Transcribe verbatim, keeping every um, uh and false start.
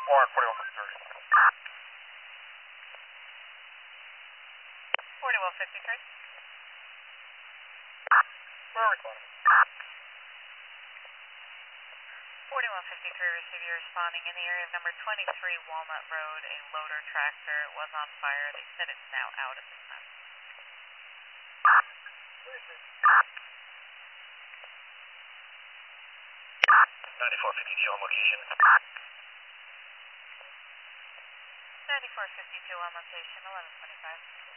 Or forty-one thirty. forty-one fifty-three. We're recording. forty-one fifty-three, receive you responding in the area of number twenty-three Walnut Road. A loader tractor was on fire. They said it's now out at this time. ninety-four fifty-two on location. ninety-four fifty-two on location, eleven twenty-five.